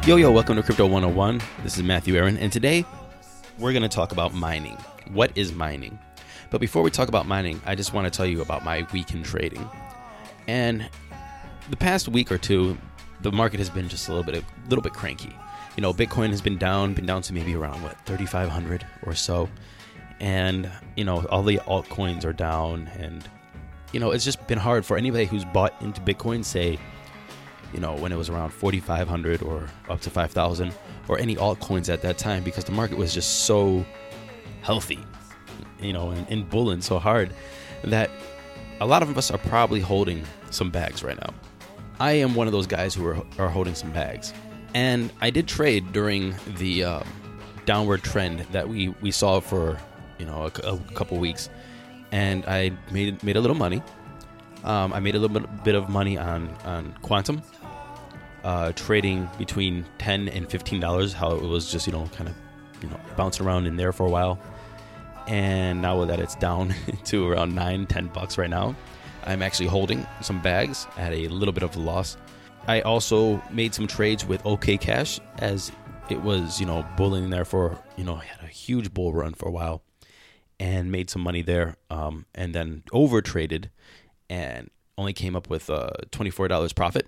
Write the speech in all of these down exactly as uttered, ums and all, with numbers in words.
Yo, yo, welcome to Crypto one oh one. This is Matthew Aaron, and today we're going to talk about mining. What is mining? But before we talk about mining, I just want to tell you about my week in trading. And the past week or two, the market has been just a little bit, a little bit cranky. You know, Bitcoin has been down, been down to maybe around, what, thirty-five hundred or so. And, you know, all the altcoins are down. And, you know, it's just been hard for anybody who's bought into Bitcoin, say, you know, when it was around forty-five hundred or up to five thousand, or any altcoins at that time, because the market was just so healthy, you know, and, and bulling so hard that a lot of us are probably holding some bags right now. I am one of those guys who are, are holding some bags. And I did trade during the um, downward trend that we, we saw for, you know, a, a couple weeks. And I made made a little money. Um, I made a little bit, bit of money on, on Quantum, uh, trading between ten dollars and fifteen dollars, how it was just, you know, kind of, you know, bouncing around in there for a while. And now that it's down to around nine, ten bucks right now, I'm actually holding some bags at a little bit of a loss. I also made some trades with OK Cash, as it was, you know, bulling there for, you know, had a huge bull run for a while, and made some money there, um, and then over traded and only came up with uh, twenty-four dollars profit.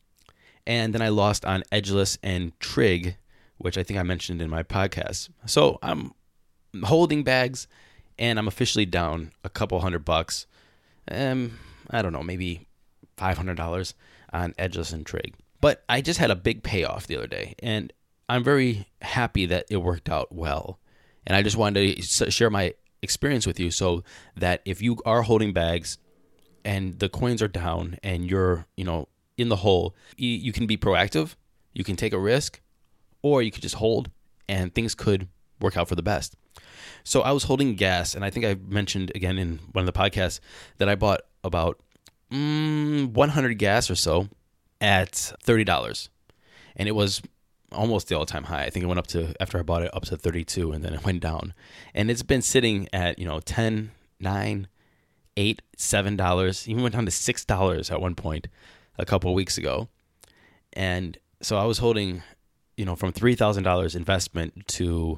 And then I lost on Edgeless and Trig, which I think I mentioned in my podcast. So I'm holding bags, and I'm officially down a couple hundred bucks. Um, I don't know, maybe five hundred dollars on Edgeless and Trig. But I just had a big payoff the other day, and I'm very happy that it worked out well. And I just wanted to share my experience with you, so that if you are holding bags and the coins are down and you're, you know, in the hole, you, you can be proactive, you can take a risk, or you could just hold and things could work out for the best. So I was holding gas, and I think I mentioned again in one of the podcasts that I bought about mm, one hundred gas or so at thirty dollars. And it was almost the all-time high. I think it went up to, after I bought it, up to thirty-two, and then it went down. And it's been sitting at, you know, ten, nine, eight, seven dollars. Even went down to six dollars at one point a couple of weeks ago. And so I was holding, you know, from three thousand dollars investment to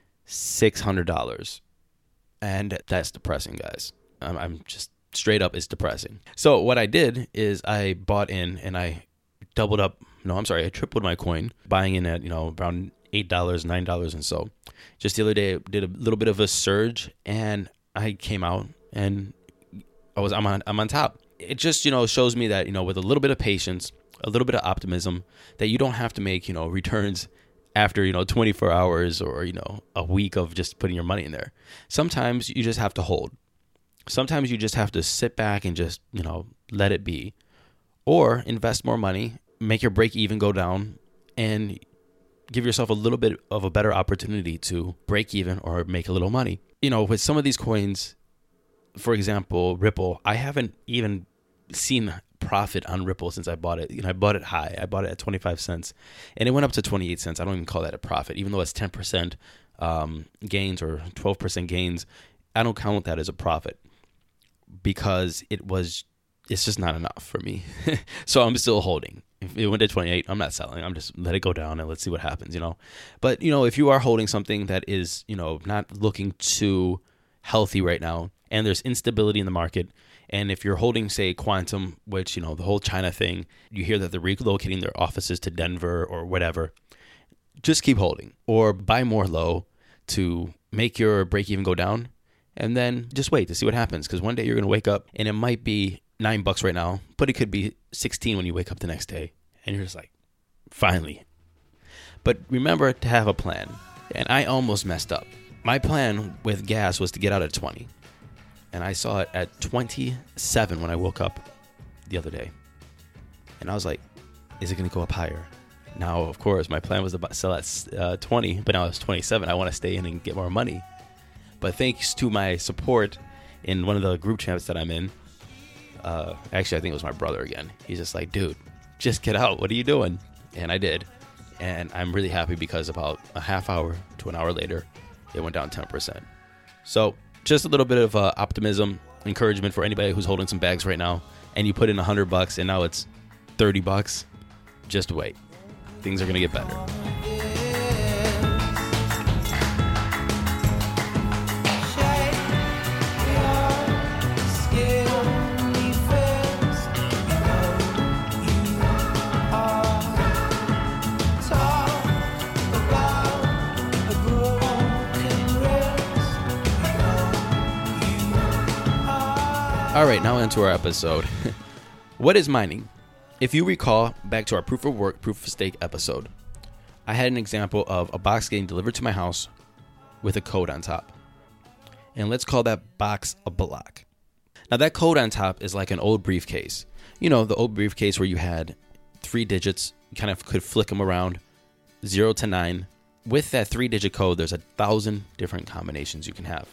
six hundred dollars. And that's depressing, guys. I'm, I'm just straight up, it's depressing. So what I did is I bought in and I doubled up. No, I'm sorry. I tripled my coin, buying in at, you know, around eight dollars, nine dollars and so. Just the other day, I did a little bit of a surge, and I came out and I was, I'm on, I'm on top. It just, you know, shows me that, you know, with a little bit of patience, a little bit of optimism, that you don't have to make, you know, returns after, you know, twenty-four hours or, you know, a week of just putting your money in there. Sometimes you just have to hold. Sometimes you just have to sit back and just, you know, let it be, or invest more money, make your break even go down, and give yourself a little bit of a better opportunity to break even or make a little money. You know, with some of these coins, for example, Ripple, I haven't even seen profit on Ripple since I bought it. You know, I bought it high. I bought it at twenty-five cents, and it went up to twenty-eight cents. I don't even call that a profit, even though it's ten percent um, gains or twelve percent gains. I don't count that as a profit, because it was, it's just not enough for me. So I'm still holding. If it went to twenty-eight, I'm not selling. I'm just let it go down and let's see what happens, you know. But, you know, if you are holding something that is, you know, not looking too healthy right now, and there's instability in the market, and if you're holding, say, Quantum, which, you know, the whole China thing, you hear that they're relocating their offices to Denver or whatever, just keep holding, or buy more low to make your break even go down, and then just wait to see what happens, because one day you're going to wake up and it might be nine bucks right now, but it could be sixteen when you wake up the next day, and you're just like, finally. But remember to have a plan, and I almost messed up. My plan with gas was to get out at twenty, and I saw it at twenty-seven when I woke up the other day, and I was like, is it going to go up higher? Now, of course, my plan was to sell at uh, twenty, but now it's twenty-seven. I want to stay in and get more money. But thanks to my support in one of the group chats that I'm in, uh, actually, I think it was my brother again. He's just like, dude, just get out. What are you doing? And I did. And I'm really happy, because about a half hour to an hour later, it went down ten percent. So just a little bit of uh, optimism, encouragement for anybody who's holding some bags right now, and you put in a hundred bucks and now it's thirty bucks. Just wait. things are going to get better. All right, now into our episode. What is mining? If you recall back to our proof of work, proof of stake episode, I had an example of a box getting delivered to my house with a code on top. And let's call that box a block. Now that code on top is like an old briefcase. You know, the old briefcase where you had three digits, you kind of could flick them around, zero to nine. With that three digit code, there's a thousand different combinations you can have.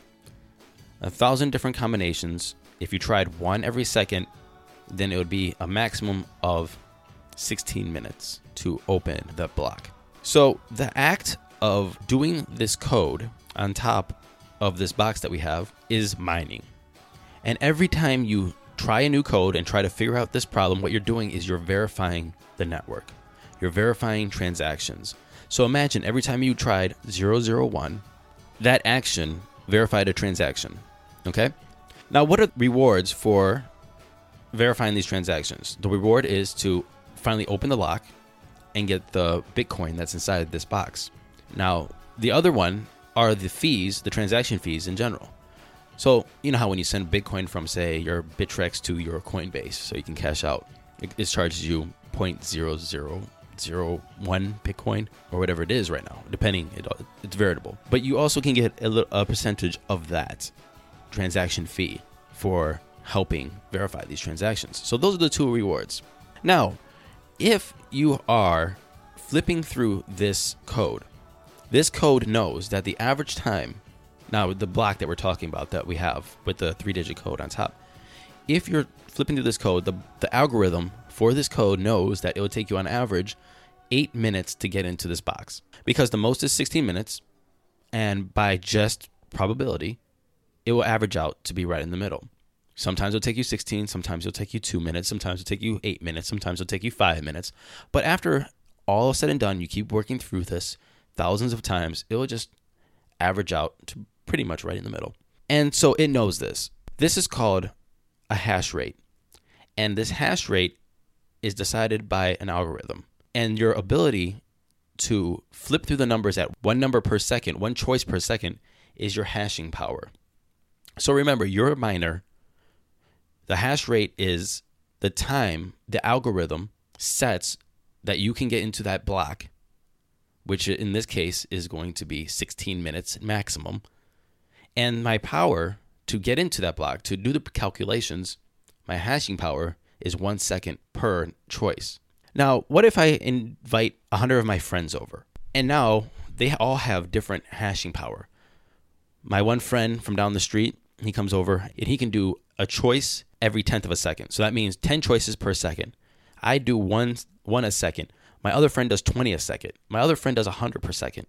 A thousand different combinations. If you tried one every second, then it would be a maximum of sixteen minutes to open the block. So the act of doing this code on top of this box that we have is mining. And every time you try a new code and try to figure out this problem, what you're doing is you're verifying the network. You're verifying transactions. So imagine every time you tried zero zero one, that action verified a transaction. Okay? Now, what are the rewards for verifying these transactions? The reward is to finally open the lock and get the Bitcoin that's inside this box. Now, the other one are the fees, the transaction fees in general. So, you know how when you send Bitcoin from, say, your Bittrex to your Coinbase so you can cash out, it, it charges you zero point zero zero zero one Bitcoin or whatever it is right now, depending, it, it's variable. But you also can get a, little, a percentage of that transaction fee for helping verify these transactions. So those are the two rewards. Now, if you are flipping through this code, this code knows that the average time, now the block that we're talking about that we have with the three digit code on top, if you're flipping through this code, the, the algorithm for this code knows that it will take you on average eight minutes to get into this box, because the most is sixteen minutes, and by just probability, it will average out to be right in the middle. Sometimes it'll take you sixteen, sometimes it'll take you two minutes, sometimes it'll take you eight minutes, sometimes it'll take you five minutes. But after all said and done, you keep working through this thousands of times, it will just average out to pretty much right in the middle. And so it knows this. This is called a hash rate. And this hash rate is decided by an algorithm. And your ability to flip through the numbers at one number per second, one choice per second, is your hashing power. So remember, you're a miner. The hash rate is the time the algorithm sets that you can get into that block, which in this case is going to be sixteen minutes maximum. And my power to get into that block, to do the calculations, my hashing power is one second per choice. Now, what if I invite one hundred of my friends over? And now they all have different hashing power. My one friend from down the street, he comes over and he can do a choice every tenth of a second. So that means ten choices per second. I do one one a second. My other friend does twenty a second. My other friend does one hundred per second.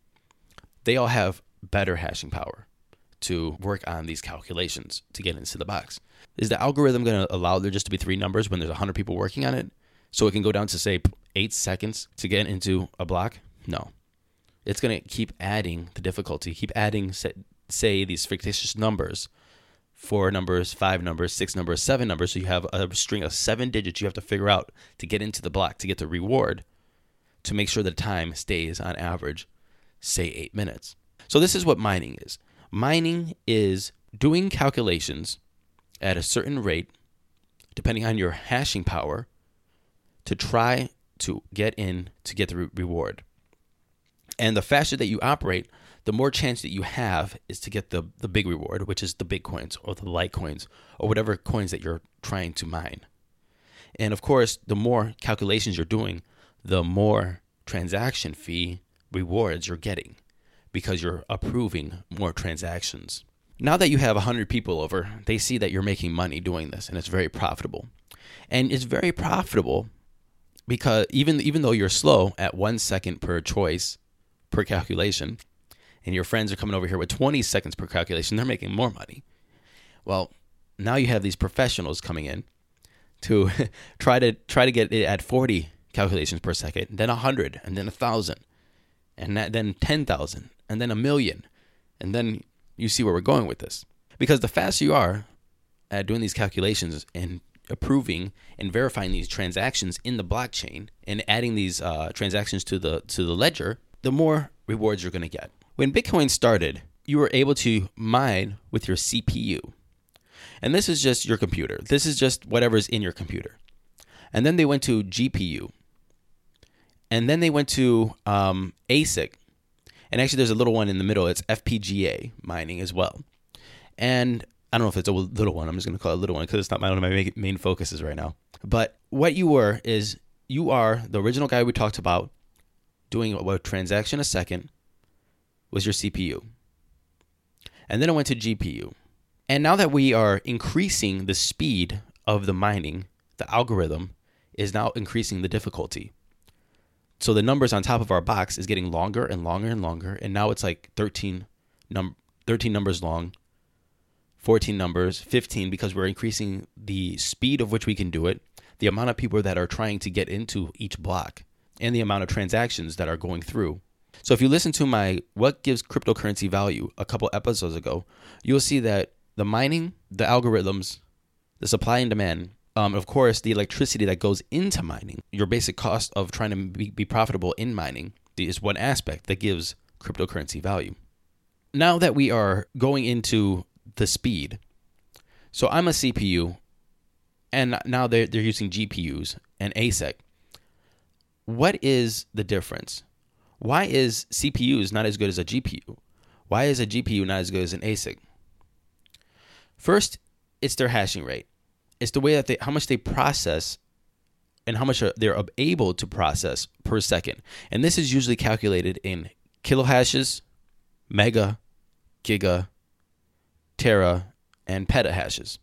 They all have better hashing power to work on these calculations to get into the box. Is the algorithm going to allow there just to be three numbers when there's one hundred people working on it? So it can go down to, say, eight seconds to get into a block? No. It's going to keep adding the difficulty, keep adding, say, these fictitious numbers, four numbers, five numbers, six numbers, seven numbers. So you have a string of seven digits you have to figure out to get into the block, to get the reward, to make sure the time stays on average, say, eight minutes. So this is what mining is. Mining is doing calculations at a certain rate, depending on your hashing power, to try to get in to get the re- reward. And the faster that you operate, the more chance that you have is to get the, the big reward, which is the Bitcoins or the Litecoins or whatever coins that you're trying to mine. And of course, the more calculations you're doing, the more transaction fee rewards you're getting because you're approving more transactions. Now that you have one hundred people over, they see that you're making money doing this, and it's very profitable. And it's very profitable because even even though you're slow at one second per choice, per calculation, and your friends are coming over here with twenty seconds per calculation, they're making more money. Well, now you have these professionals coming in to try to try to get it at forty calculations per second, then one hundred, and then one thousand, and that, then ten thousand, and then a million. And then you see where we're going with this. Because the faster you are at doing these calculations and approving and verifying these transactions in the blockchain and adding these uh, transactions to the to the ledger, the more rewards you're going to get. When Bitcoin started, you were able to mine with your C P U. And this is just your computer. This is just whatever's in your computer. And then they went to G P U. And then they went to um, A S I C. And actually, there's a little one in the middle. It's F P G A mining as well. And I don't know if it's a little one. I'm just going to call it a little one because it's not one of my main focuses right now. But what you were is you are the original guy we talked about doing a transaction a second was your C P U. And then it went to G P U. And now that we are increasing the speed of the mining, the algorithm is now increasing the difficulty. So the numbers on top of our box is getting longer and longer and longer. And now it's like thirteen, num- thirteen numbers long, fourteen numbers, fifteen, because we're increasing the speed of which we can do it, the amount of people that are trying to get into each block, and the amount of transactions that are going through. So if you listen to my What Gives Cryptocurrency Value a couple episodes ago, you'll see that the mining, the algorithms, the supply and demand, um, of course, the electricity that goes into mining, your basic cost of trying to be, be profitable in mining is one aspect that gives cryptocurrency value. Now that we are going into the speed, so I'm a C P U, and now they're, they're using G P Us and A S I C. What is the difference? Why is C P Us not as good as a G P U? Why is a G P U not as good as an A S I C? First, it's their hashing rate. It's the way that they, how much they process and how much they're able to process per second. And this is usually calculated in kilohashes, mega, giga, tera, and petahashes.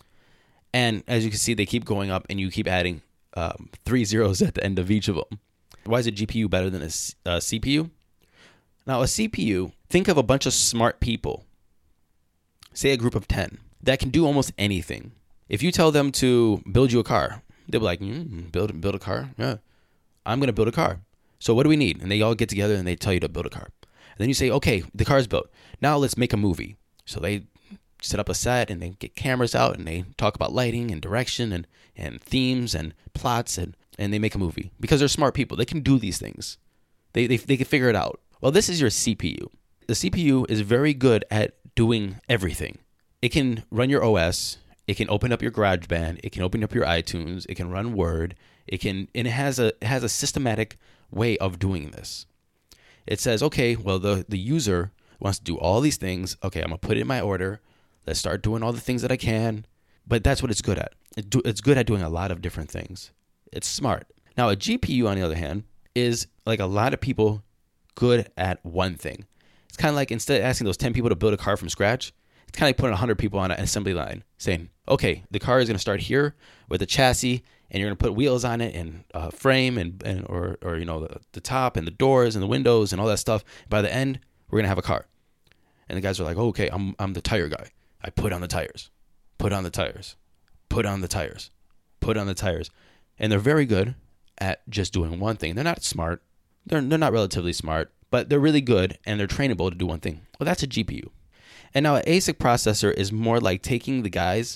And as you can see, they keep going up and you keep adding um, three zeros at the end of each of them. Why is a G P U better than a, a C P U? Now, a C P U, think of a bunch of smart people, say a group of ten, that can do almost anything. If you tell them to build you a car, they'll be like, mm, build, build a car? Yeah, I'm going to build a car. So what do we need? And they all get together and they tell you to build a car. And then you say, okay, the car's built. Now let's make a movie. So they set up a set and they get cameras out and they talk about lighting and direction and, and themes and plots and, and they make a movie because they're smart people. They can do these things. They, they, they can figure it out. Well, this is your C P U. The C P U is very good at doing everything. It can run your O S. It can open up your GarageBand. It can open up your iTunes. It can run Word. It can, and it has a it has a systematic way of doing this. It says, okay, well, the, the user wants to do all these things. Okay, I'm going to put it in my order. Let's start doing all the things that I can. But that's what it's good at. It do, it's good at doing a lot of different things. It's smart. Now, a G P U, on the other hand, is like a lot of people good at one thing. It's kind of like instead of asking those ten people to build a car from scratch, it's kind of like putting one hundred people on an assembly line saying, okay, the car is going to start here with a chassis and you're going to put wheels on it and a frame and, and or, or you know, the, the top and the doors and the windows and all that stuff. By the end, we're going to have a car. And the guys are like, oh, okay, I'm I'm the tire guy. I put on the tires, put on the tires, put on the tires, put on the tires. And they're very good at just doing one thing. They're not smart. They're, they're not relatively smart, but they're really good and they're trainable to do one thing. Well, that's a G P U. And now an A S I C processor is more like taking the guys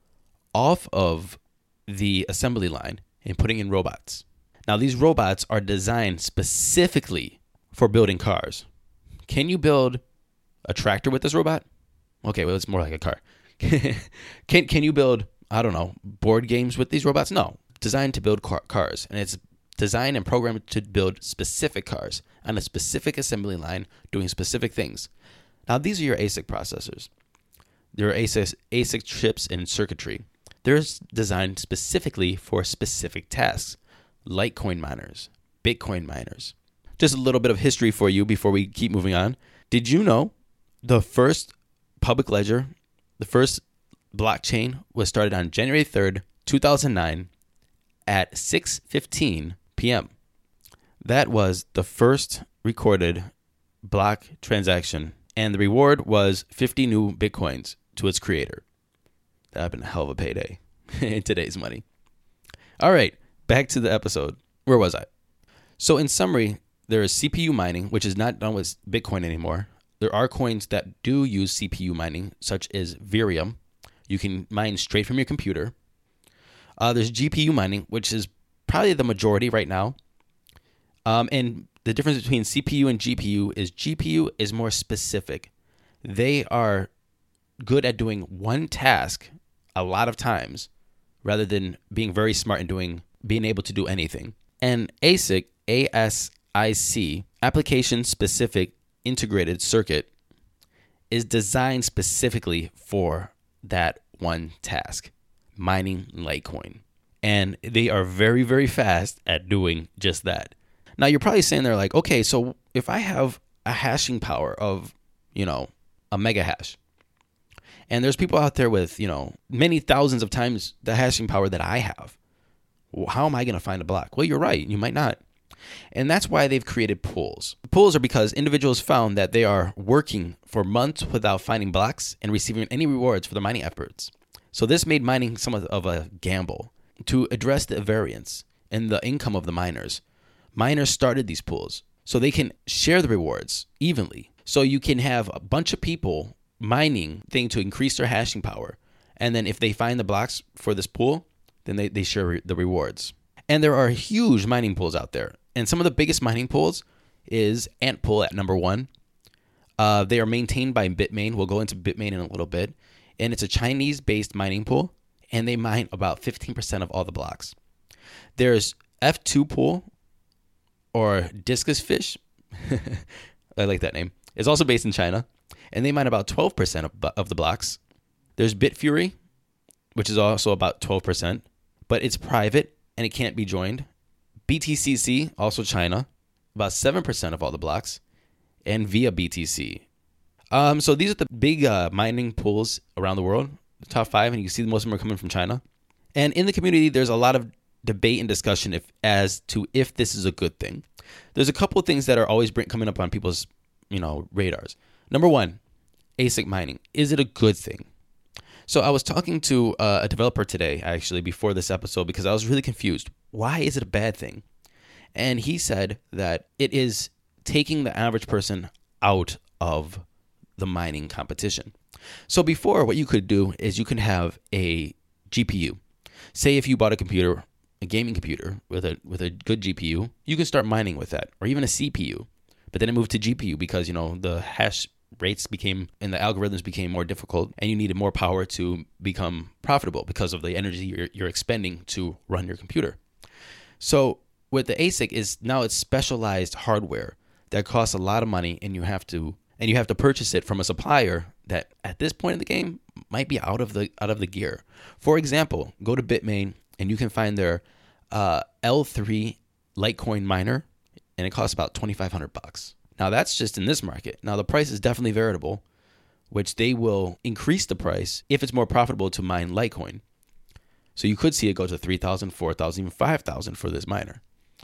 off of the assembly line and putting in robots. Now, these robots are designed specifically for building cars. Can you build a tractor with this robot? Okay, well, it's more like a car. can can you build, I don't know, board games with these robots? No. Designed to build car- cars. And it's designed and programmed to build specific cars on a specific assembly line doing specific things. Now, these are your A S I C processors. They're A S I C, A S I C chips and circuitry. They're designed specifically for specific tasks. Litecoin miners, Bitcoin miners. Just a little bit of history for you before we keep moving on. Did you know the first public ledger, the first blockchain was started on January third, two thousand nine at six fifteen p.m. That was the first recorded block transaction, and the reward was fifty new Bitcoins to its creator. That would have been a hell of a payday in today's money. All right, back to the episode. where was I? So in summary, there is C P U mining, which is not done with Bitcoin anymore. There are coins that do use C P U mining, such as Virium. You can mine straight from your computer. Uh, there's G P U mining, which is probably the majority right now. Um, and the difference between C P U and G P U is G P U is more specific. They are good at doing one task a lot of times rather than being very smart and doing being able to do anything. And A S I C, A S I C, Application Specific Integrated Circuit, is designed specifically for that one task, mining Litecoin. And they are very, very fast at doing just that. Now, you're probably saying there like, okay, so if I have a hashing power of, you know, a mega hash, and there's people out there with, you know, many thousands of times the hashing power that I have, well, how am I going to find a block? Well, you're right. You might not. And that's why they've created pools. Pools are because individuals found that they are working for months without finding blocks and receiving any rewards for their mining efforts. So this made mining somewhat of a gamble. To address the variance in the income of the miners, miners started these pools so they can share the rewards evenly. So you can have a bunch of people mining thing to increase their hashing power. And then if they find the blocks for this pool, then they, they share the rewards. And there are huge mining pools out there. And some of the biggest mining pools is Antpool at number one. Uh, they are maintained by Bitmain. We'll go into Bitmain in a little bit. And it's a Chinese-based mining pool. And they mine about fifteen percent of all the blocks. There's F two Pool, or Discus Fish. I like that name. It's also based in China. And they mine about twelve percent of, of the blocks. There's Bitfury, which is also about twelve percent. But it's private and it can't be joined. B T C C, also China, about seven percent of all the blocks. And Via B T C. Um, so these are the big uh, mining pools around the world. The top five, and you can see most of them are coming from China. And in the community, there's a lot of debate and discussion if, as to if this is a good thing. There's a couple of things that are always bring, coming up on people's, you know, radars. Number one, A S I C mining. Is it a good thing? So I was talking to uh, a developer today, actually, before this episode, because I was really confused. Why is it a bad thing? And he said that it is taking the average person out of the mining competition. So before, what you could do is you can have a G P U. Say if you bought a computer, a gaming computer with a with a good G P U, you can start mining with that, or even a C P U. But then it moved to G P U because, you know, the hash rates became and the algorithms became more difficult, and you needed more power to become profitable because of the energy you're, you're expending to run your computer. So with the A S I C is now it's specialized hardware that costs a lot of money, and you have to and you have to purchase it from a supplier that at this point in the game might be out of the out of the gear. For example, go to Bitmain and you can find their uh, L three Litecoin miner, and it costs about twenty-five hundred bucks. Now that's just in this market. Now the price is definitely variable, which they will increase the price if it's more profitable to mine Litecoin. So you could see it go to three thousand, four thousand, even five thousand for this miner.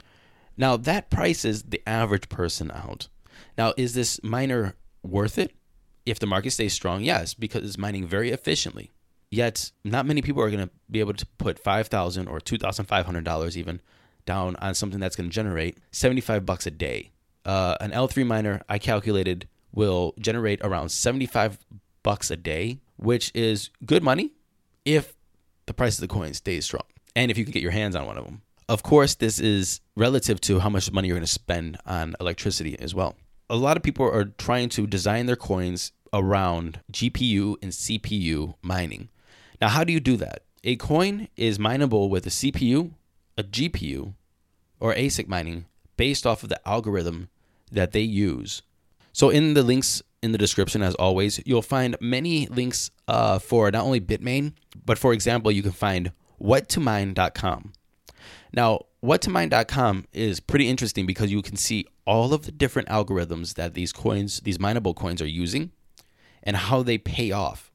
Now that prices the average person out. Now, is this miner worth it? If the market stays strong, yes, because it's mining very efficiently. Yet, not many people are going to be able to put five thousand dollars or two thousand five hundred dollars even down on something that's going to generate seventy-five bucks a day. Uh, an L three miner, I calculated, will generate around seventy-five bucks a day, which is good money if the price of the coin stays strong and if you can get your hands on one of them. Of course, this is relative to how much money you're going to spend on electricity as well. A lot of people are trying to design their coins around G P U and C P U mining. Now, how do you do that? A coin is mineable with a C P U, a G P U, or A S I C mining based off of the algorithm that they use. So in the links in the description, as always, you'll find many links uh, for not only Bitmain, but for example, you can find what to mine dot com. Now, what to mine dot com is pretty interesting because you can see all of the different algorithms that these coins, these mineable coins are using and how they pay off.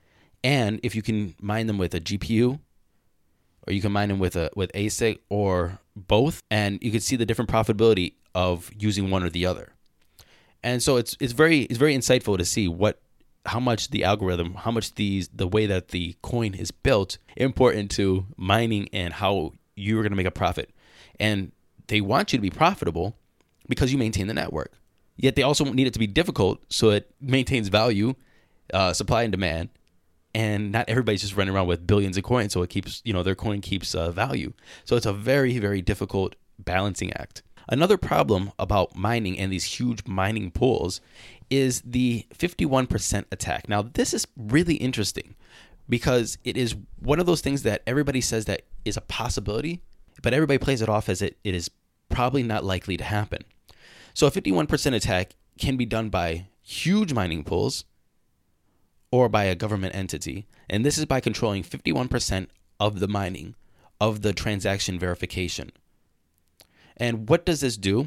And if you can mine them with a G P U or you can mine them with a with A S I C or both, and you can see the different profitability of using one or the other. And so it's it's very it's very insightful to see what how much the algorithm, how much these the way that the coin is built important to mining and how you're going to make a profit. And they want you to be profitable because you maintain the network. Yet they also need it to be difficult so it maintains value, uh, supply and demand. And not everybody's just running around with billions of coins, so it keeps, you know, their coin keeps uh, value. So it's a very, very difficult balancing act. Another problem about mining and these huge mining pools is the fifty-one percent attack. Now, this is really interesting because it is one of those things that everybody says that is a possibility, but everybody plays it off as it, it is probably not likely to happen. So a fifty-one percent attack can be done by huge mining pools or by a government entity. And this is by controlling fifty-one percent of the mining, of the transaction verification. And what does this do?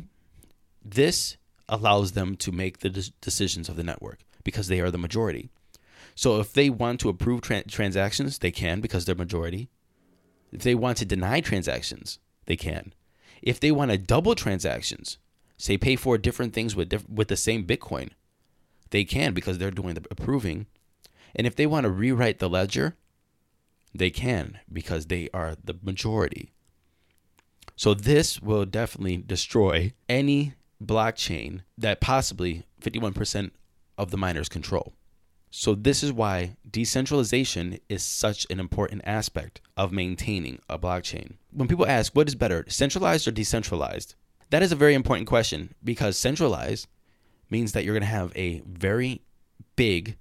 This allows them to make the de- decisions of the network because they are the majority. So if they want to approve tra- transactions, they can because they're majority. If they want to deny transactions, they can. If they want to double transactions, say pay for different things with diff- with the same Bitcoin, they can because they're doing the approving. And if they want to rewrite the ledger, they can because they are the majority. So this will definitely destroy any blockchain that possibly fifty-one percent of the miners control. So this is why decentralization is such an important aspect of maintaining a blockchain. When people ask, what is better, centralized or decentralized? That is a very important question because centralized means that you're going to have a very big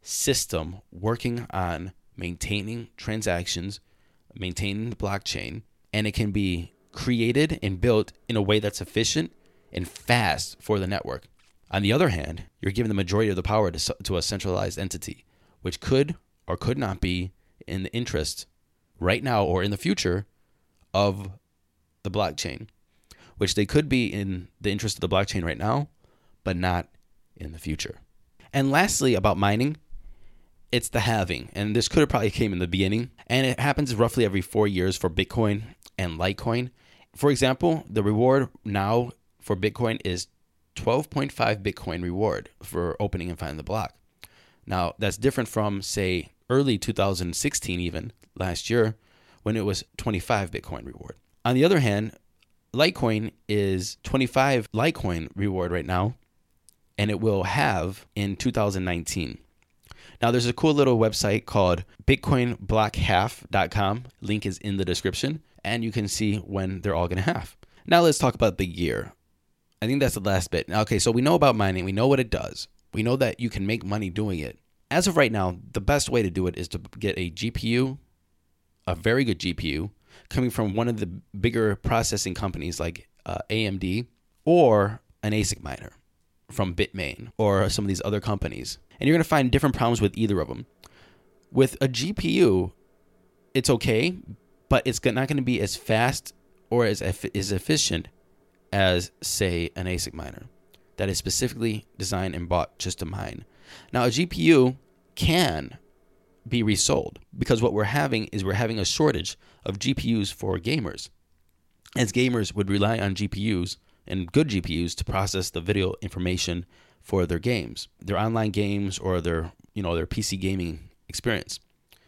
system working on maintaining transactions, maintaining the blockchain, and it can be created and built in a way that's efficient and fast for the network. On the other hand, you're giving the majority of the power to, to a centralized entity, which could or could not be in the interest right now or in the future of the blockchain, which they could be in the interest of the blockchain right now, but not in the future. And lastly, about mining, it's the halving. And this could have probably came in the beginning. And it happens roughly every four years for Bitcoin and Litecoin. For example, the reward now for Bitcoin is twelve point five Bitcoin reward for opening and finding the block. Now, that's different from, say, early two thousand sixteen, even last year, when it was twenty-five Bitcoin reward. On the other hand, Litecoin is twenty-five Litecoin reward right now, and it will have in two thousand nineteen. Now, there's a cool little website called bitcoin block half dot com. Link is in the description, and you can see when they're all going to halve. Now, let's talk about the year. I think that's the last bit. Okay, so we know about mining. We know what it does. We know that you can make money doing it. As of right now, the best way to do it is to get a G P U, a very good G P U, coming from one of the bigger processing companies like uh, A M D, or an A S I C miner from Bitmain or some of these other companies. And you're going to find different problems with either of them. With a G P U, it's okay, but it's not going to be as fast or as as efficient as, say, an A S I C miner that is specifically designed and bought just to mine. Now, a G P U can be resold because what we're having is we're having a shortage of G P Us for gamers, as gamers would rely on G P Us and good G P Us to process the video information for their games, their online games, or their, you know, their P C gaming experience.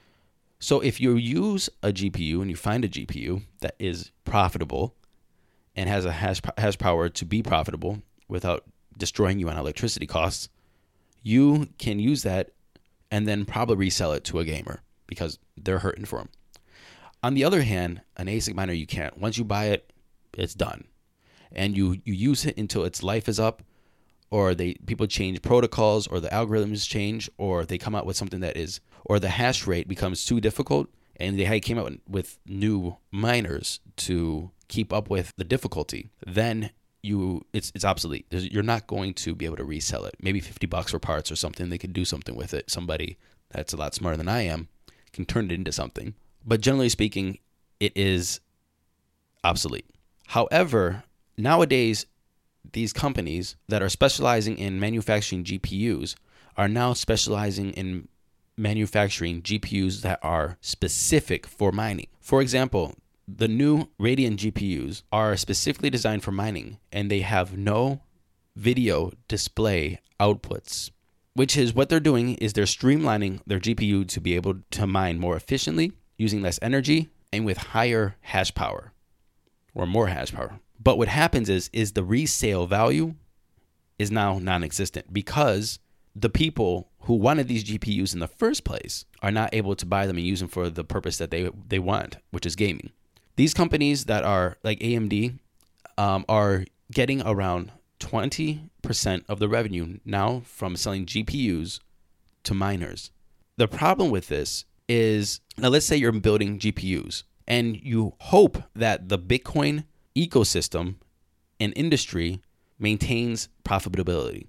So if you use a G P U and you find a G P U that is profitable and has a hash, hash power to be profitable without destroying you on electricity costs, you can use that and then probably resell it to a gamer because they're hurting for them. On the other hand, an A S I C miner, you can't. Once you buy it, it's done. And you, you use it until its life is up, or they people change protocols, or the algorithms change, or they come out with something that is, or the hash rate becomes too difficult, and they came out with new miners to keep up with the difficulty, then you it's it's obsolete. You're not going to be able to resell it. Maybe fifty bucks for parts or something. They could do something with it. Somebody that's a lot smarter than I am can turn it into something. But generally speaking, it is obsolete. However, nowadays, these companies that are specializing in manufacturing G P Us are now specializing in manufacturing G P Us that are specific for mining. For example, the new Radeon G P Us are specifically designed for mining, and they have no video display outputs, which is what they're doing is they're streamlining their G P U to be able to mine more efficiently, using less energy, and with higher hash power, or more hash power, But what happens is, is the resale value is now non-existent because the people who wanted these G P Us in the first place are not able to buy them and use them for the purpose that they, they want, which is gaming. These companies that are like A M D um, are getting around twenty percent of the revenue now from selling G P Us to miners. The problem with this is, now let's say you're building G P Us and you hope that the Bitcoin ecosystem and industry maintains profitability.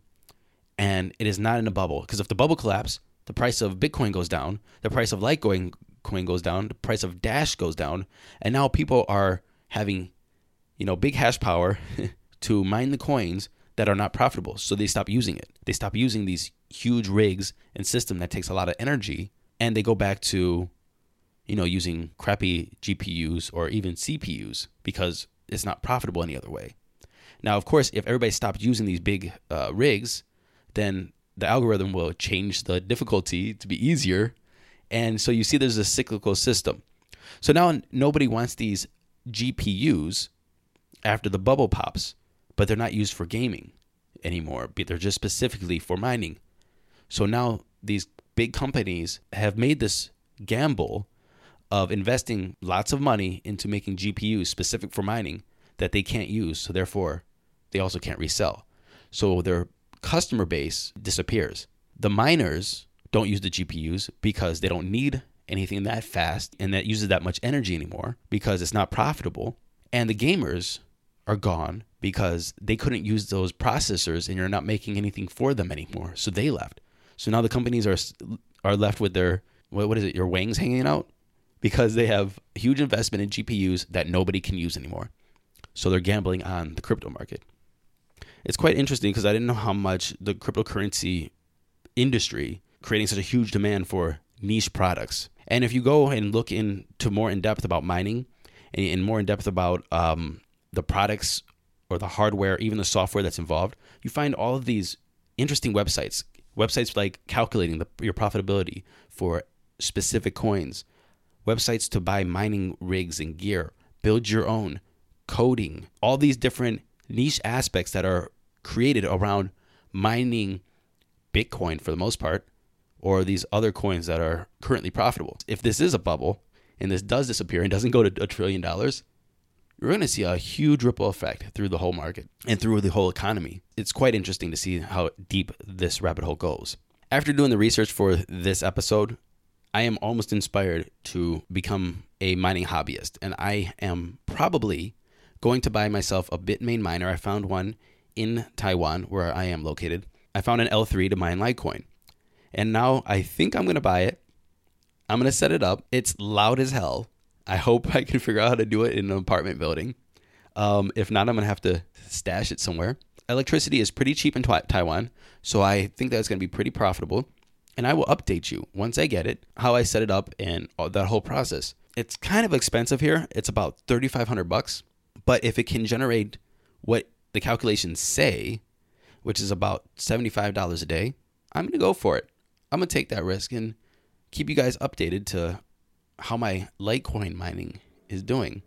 And it is not in a bubble, because if the bubble collapses, the price of Bitcoin goes down, the price of Litecoin coin goes down, the price of Dash goes down, and now people are having, you know, big hash power to mine the coins that are not profitable. So they stop using it. They stop using these huge rigs and system that takes a lot of energy, and they go back to, you know, using crappy G P Us or even C P Us because it's not profitable any other way. Now, of course, if everybody stopped using these big uh, rigs, then the algorithm will change the difficulty to be easier. And so you see there's a cyclical system. So now nobody wants these G P Us after the bubble pops, but they're not used for gaming anymore. They're just specifically for mining. So now these big companies have made this gamble of investing lots of money into making G P Us specific for mining that they can't use. So therefore, they also can't resell. So their customer base disappears. The miners don't use the G P Us because they don't need anything that fast and that uses that much energy anymore because it's not profitable. And the gamers are gone because they couldn't use those processors and you're not making anything for them anymore. So they left. So now the companies are are left with their, what, what is it, your wangs hanging out? Because they have huge investment in G P Us that nobody can use anymore. So they're gambling on the crypto market. It's quite interesting because I didn't know how much the cryptocurrency industry creating such a huge demand for niche products. And if you go and look into more in depth about mining and, and more in depth about um, the products or the hardware, even the software that's involved, you find all of these interesting websites, websites like calculating the, your profitability for specific coins, websites to buy mining rigs and gear, build your own, coding, all these different niche aspects that are created around mining Bitcoin for the most part, or these other coins that are currently profitable. If this is a bubble and this does disappear and doesn't go to a trillion dollars, you're going to see a huge ripple effect through the whole market and through the whole economy. It's quite interesting to see how deep this rabbit hole goes. After doing the research for this episode, I am almost inspired to become a mining hobbyist, and I am probably going to buy myself a Bitmain miner. I found one in Taiwan where I am located. I found an L three to mine Litecoin. And now I think I'm going to buy it. I'm going to set it up. It's loud as hell. I hope I can figure out how to do it in an apartment building. Um, if not, I'm going to have to stash it somewhere. Electricity is pretty cheap in Twi- Taiwan, so I think that's going to be pretty profitable. And I will update you once I get it, how I set it up and all, that whole process. It's kind of expensive here. It's about thirty-five hundred bucks. But if it can generate what the calculations say, which is about seventy-five dollars a day, I'm going to go for it. I'm going to take that risk and keep you guys updated to how my Litecoin mining is doing.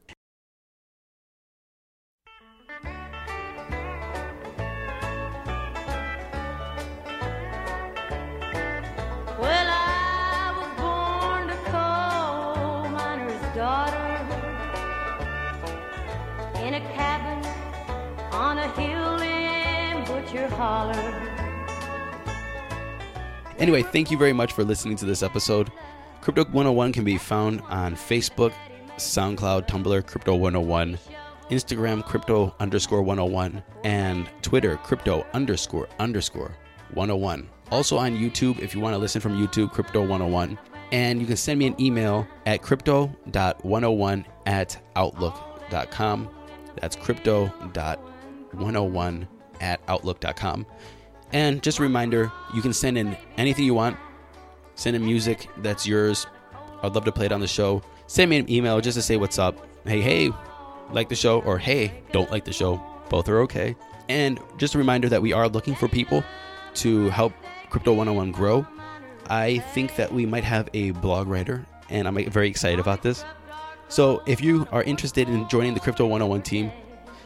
Well, I was born to coal miner's daughter in a cabin on a hill in Butcher Holler. Anyway, thank you very much for listening to this episode. Crypto one oh one can be found on Facebook, SoundCloud, Tumblr, Crypto one oh one, Instagram, Crypto underscore one oh one, and Twitter, Crypto underscore underscore one oh one. Also on YouTube, if you want to listen from YouTube, Crypto one oh one. And you can send me an email at crypto dot one oh one at outlook dot com. That's crypto dot one oh one at outlook dot com. And just a reminder, you can send in anything you want. Send in music that's yours. I'd love to play it on the show. Send me an email just to say what's up. Hey, hey, like the show, or hey, don't like the show. Both are okay. And just a reminder that we are looking for people to help Crypto one oh one grow. I think that we might have a blog writer, and I'm very excited about this. So if you are interested in joining the Crypto one oh one team,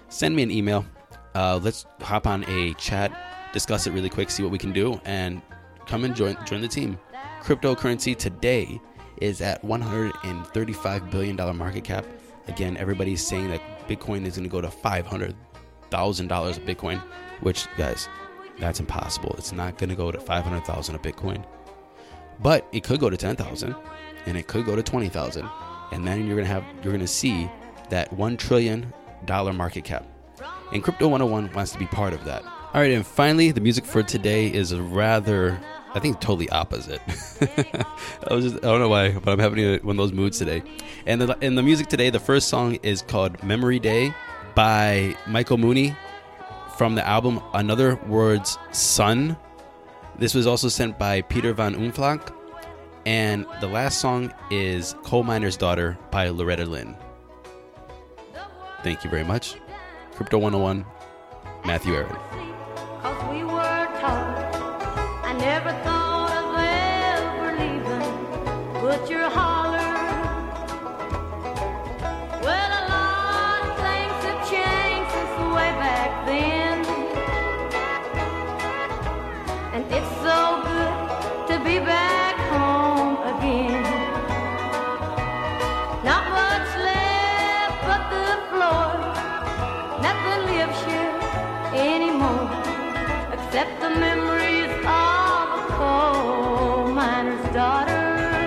send me an email. Uh, let's hop on a chat, discuss it really quick, see what we can do, and come and join join the team. Cryptocurrency today is at one hundred thirty-five billion dollars market cap. Again, everybody's saying that Bitcoin is going to go to five hundred thousand dollars a Bitcoin, which, guys, that's impossible. It's not going to go to five hundred thousand dollars a Bitcoin. But it could go to ten thousand dollars, and it could go to twenty thousand dollars. And then you're going to have you're going to see that one trillion dollars market cap. And Crypto one oh one wants to be part of that. All right, and finally, the music for today is rather, I think, totally opposite. I was just, I don't know why, but I'm having one of those moods today. And the, and the music today, the first song is called Memory Day by Michael Mooney from the album Another Word's Son. This was also sent by Peter Van Umflank. And the last song is Coal Miner's Daughter by Loretta Lynn. Thank you very much. Crypto one oh one, Matthew Aaron. Cause we were taught, I never thought of ever leaving Butcher Holler. Well, a lot of things have changed since way back then, and it's so good to be back home again. Not much left but the floor, nothing lives here anymore, except the memories of a coal miner's daughter.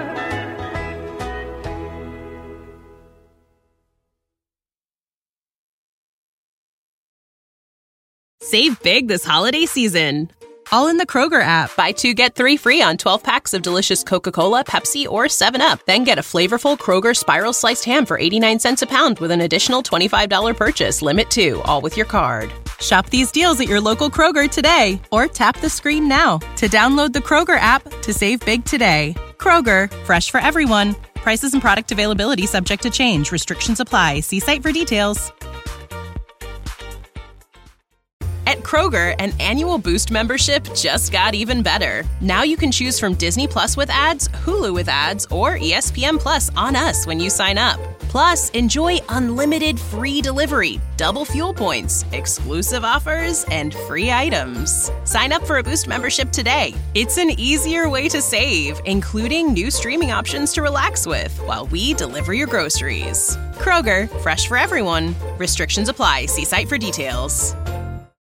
Save big this holiday season, all in the Kroger app. Buy two, get three free on twelve packs of delicious Coca-Cola, Pepsi, or seven up. Then get a flavorful Kroger Spiral Sliced Ham for eighty-nine cents a pound with an additional twenty-five dollars purchase. Limit two, all with your card. Shop these deals at your local Kroger today, or tap the screen now to download the Kroger app to save big today. Kroger, fresh for everyone. Prices and product availability subject to change. Restrictions apply. See site for details. At Kroger, an annual Boost membership just got even better. Now you can choose from Disney Plus with ads, Hulu with ads, or E S P N Plus on us when you sign up. Plus, enjoy unlimited free delivery, double fuel points, exclusive offers, and free items. Sign up for a Boost membership today. It's an easier way to save, including new streaming options to relax with while we deliver your groceries. Kroger, fresh for everyone. Restrictions apply. See site for details.